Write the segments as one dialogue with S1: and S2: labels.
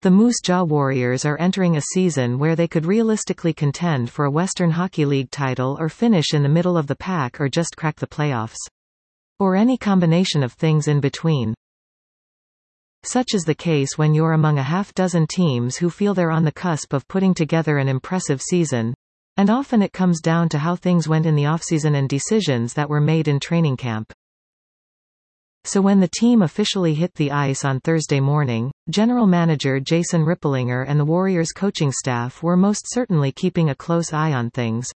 S1: The Moose Jaw Warriors are entering a season where they could realistically contend for a Western Hockey League title or finish in the middle of the pack or just crack the playoffs. Or any combination of things in between. Such is the case when you're among a half-dozen teams who feel they're on the cusp of putting together an impressive season, and often it comes down to how things went in the offseason and decisions that were made in training camp. So when the team officially hit the ice on Thursday morning, General Manager Jason Ripplinger and the Warriors coaching staff were most certainly keeping a close eye on things.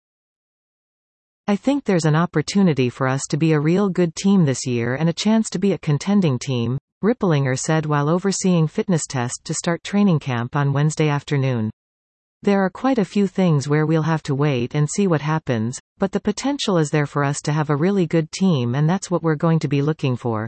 S1: I think there's an opportunity for us to be a real good team this year and a chance to be a contending team, Ripplinger said while overseeing fitness tests to start training camp on Wednesday afternoon. There are quite a few things where we'll have to wait and see what happens, but the potential is there for us to have a really good team, and that's what we're going to be looking for.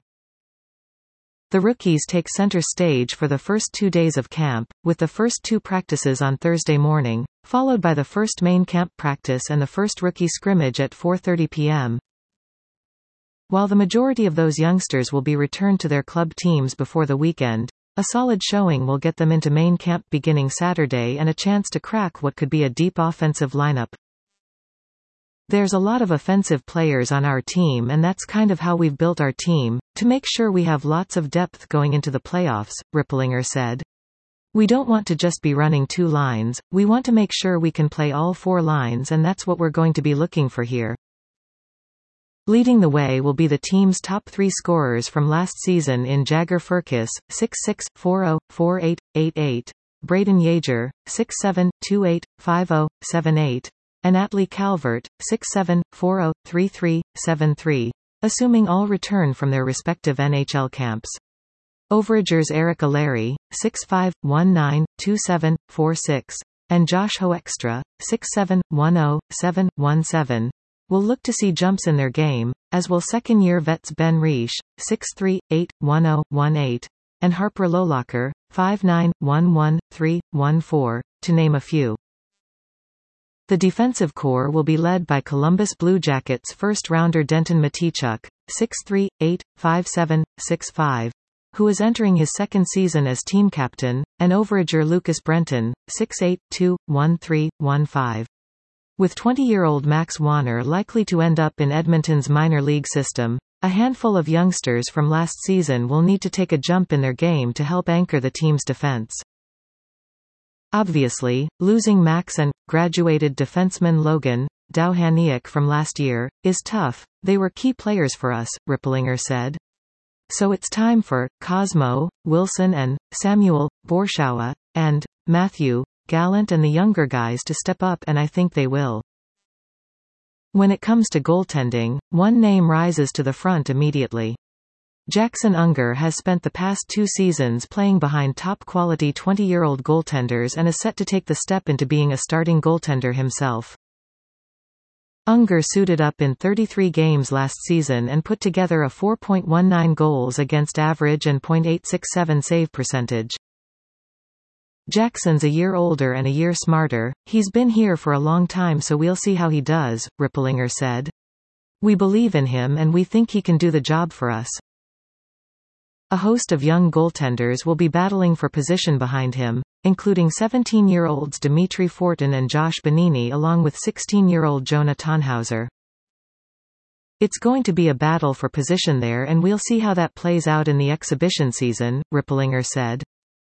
S1: The rookies take center stage for the first 2 days of camp, with the first 2 practices on Thursday morning, followed by the first main camp practice and the first rookie scrimmage at 4:30 p.m. While the majority of those youngsters will be returned to their club teams before the weekend, a solid showing will get them into main camp beginning Saturday and a chance to crack what could be a deep offensive lineup. There's a lot of offensive players on our team, and that's kind of how we've built our team, to make sure we have lots of depth going into the playoffs, Ripplinger said. We don't want to just be running 2 lines, we want to make sure we can play all 4 lines, and that's what we're going to be looking for here. Leading the way will be the team's top 3 scorers from last season in Jagger Firkus, 6'6", 4'0", 4'8", 8'8", Braden Yeager, 6'7", 2'8", 5'0", 7'8", and Atlee Calvert, 6'7", 4'0", 3'3", 7'3", assuming all return from their respective NHL camps. Overagers Eric Alarie, 6'5", 1'9", 2'7", 4'6", and Josh Hoekstra, 6'7", 1'0", 7', 1'7", will look to see jumps in their game, as will second-year vets Ben Reich, 6'3", 8, 1'0", 1'8", and Harper Lolacher, 5'9", 1'1", 3, 1'4", to name a few. The defensive core will be led by Columbus Blue Jackets first-rounder Denton Mateychuk, 6'3", 8, 5'7", 6'5", who is entering his second season as team captain, and overager Lucas Brenton, 6'8", 2, 1'3", 1'5". With 20-year-old Max Wanner likely to end up in Edmonton's minor league system, a handful of youngsters from last season will need to take a jump in their game to help anchor the team's defense. Obviously, losing Max and graduated defenseman Logan Dowhaniuk from last year is tough. They were key players for us, Ripplinger said. So it's time for Cosmo, Wilson and Samuel Borshawa, and Matthew Gallant and the younger guys to step up, and I think they will. When it comes to goaltending, one name rises to the front immediately. Jackson Unger has spent the past 2 seasons playing behind top-quality 20-year-old goaltenders and is set to take the step into being a starting goaltender himself. Unger suited up in 33 games last season and put together a 4.19 goals against average and .867 save percentage. Jackson's a year older and a year smarter. He's been here for a long time, so we'll see how he does, Ripplinger said. We believe in him and we think he can do the job for us. A host of young goaltenders will be battling for position behind him, including 17-year-olds Dimitri Fortin and Josh Bonini along with 16-year-old Jonah Tannhauser. It's going to be a battle for position there, and we'll see how that plays out in the exhibition season, Ripplinger said.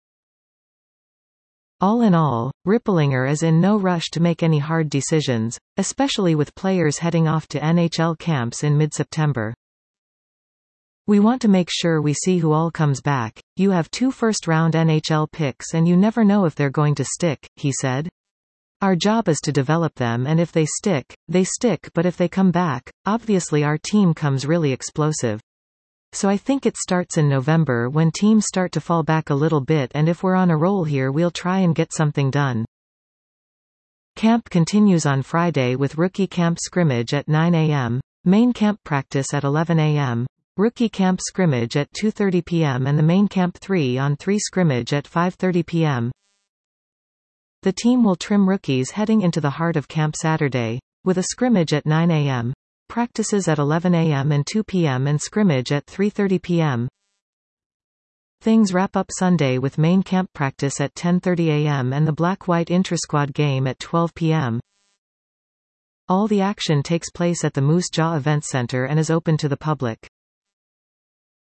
S1: All in all, Ripplinger is in no rush to make any hard decisions, especially with players heading off to NHL camps in mid-September. We want to make sure we see who all comes back. You have 2 first-round NHL picks and you never know if they're going to stick, he said. Our job is to develop them, and if they stick, but if they come back, obviously our team comes really explosive. So I think it starts in November when teams start to fall back a little bit, and if we're on a roll here we'll try and get something done. Camp continues on Friday with rookie camp scrimmage at 9 a.m., main camp practice at 11 a.m., rookie camp scrimmage at 2:30 p.m. and the main camp 3-on-3 scrimmage at 5:30 p.m. The team will trim rookies heading into the heart of camp Saturday, with a scrimmage at 9 a.m., practices at 11 a.m. and 2 p.m. and scrimmage at 3:30 p.m. Things wrap up Sunday with main camp practice at 10:30 a.m. and the Black-White Intrasquad game at 12 p.m. All the action takes place at the Moose Jaw Event Center and is open to the public.